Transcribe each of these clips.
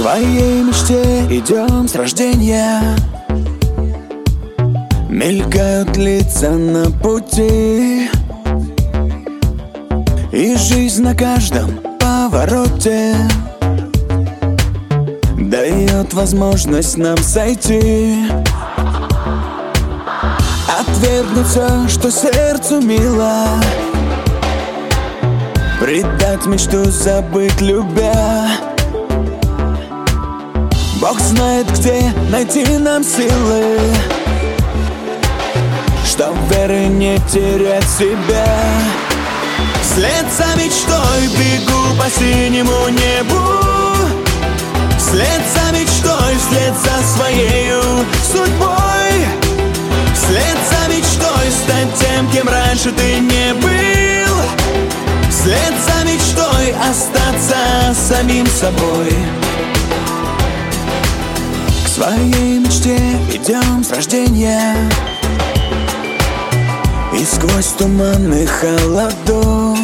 своей мечте идем с рождения. Мелькают лица на пути, и жизнь на каждом повороте дает возможность нам сойти, отвергнуть все, что сердцу мило, предать мечту, забыть любя. Бог знает, где найти нам силы, чтоб веры не терять себя. Вслед за мечтой бегу по синему небу, вслед за мечтой, вслед за своею судьбой, вслед за мечтой стать тем, кем раньше ты не был, вслед за мечтой остаться самим собой. К своей мечте идем с рождения, и сквозь туманы холодов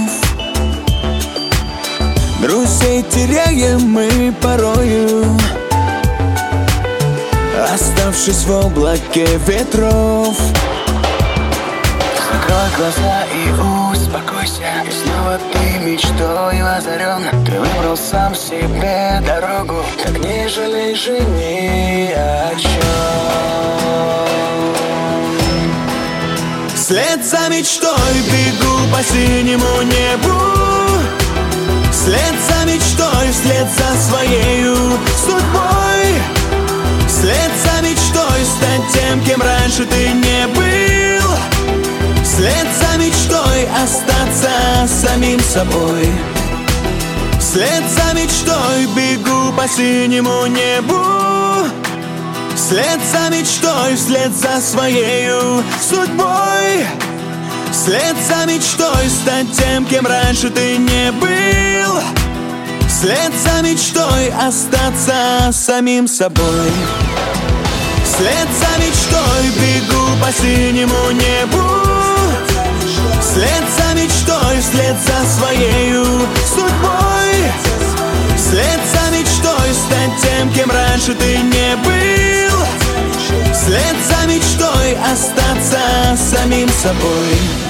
друзей теряем мы порою, оставшись в облаке ветров. Закрой глаза и успокойся, и снова ты мечтой озарен. Ты выбрал сам себе дорогу, так не жалей же ни о чем. Вслед за мечтой бегу по синему небу, вслед за мечтой, вслед за своею судьбой, вслед за мечтой стать тем, кем раньше ты не был, вслед за мечтой остаться самим собой. Вслед за мечтой бегу по синему небу, вслед за мечтой, вслед за своею судьбой, вслед за мечтой стать тем, кем раньше ты не был, вслед за мечтой остаться самим собой. Вслед за мечтой бегу по синему небу, вслед за мечтой, вслед за своею судьбой, вслед за мечтой стать тем, кем раньше ты не был, вслед за мечтой остаться самим собой.